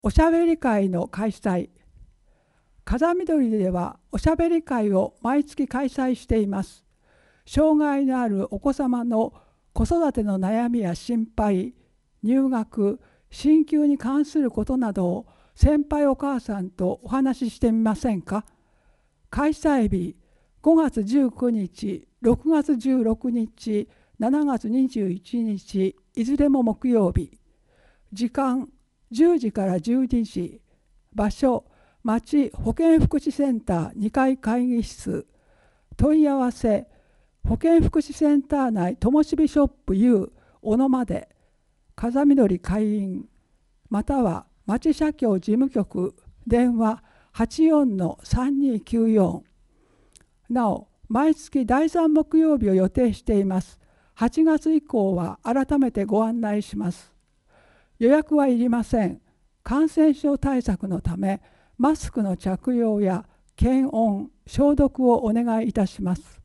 おしゃべり会の開催。風見鶏ではおしゃべり会を毎月開催しています。障害のあるお子様の子育ての悩みや心配、入学、進級に関することなどを先輩お母さんとお話ししてみませんか。開催日5月19日、6月16日、7月21日、いずれも木曜日。時間10時から12時。場所町保健福祉センター2階会議室。問い合わせ保健福祉センター内ともしびショップ U 小野まで。風見鶏会員または町社協事務局電話 84-3294。なお毎月第3木曜日を予定しています。8月以降は改めてご案内します。予約はいりません。感染症対策のためマスクの着用や検温消毒をお願いいたします。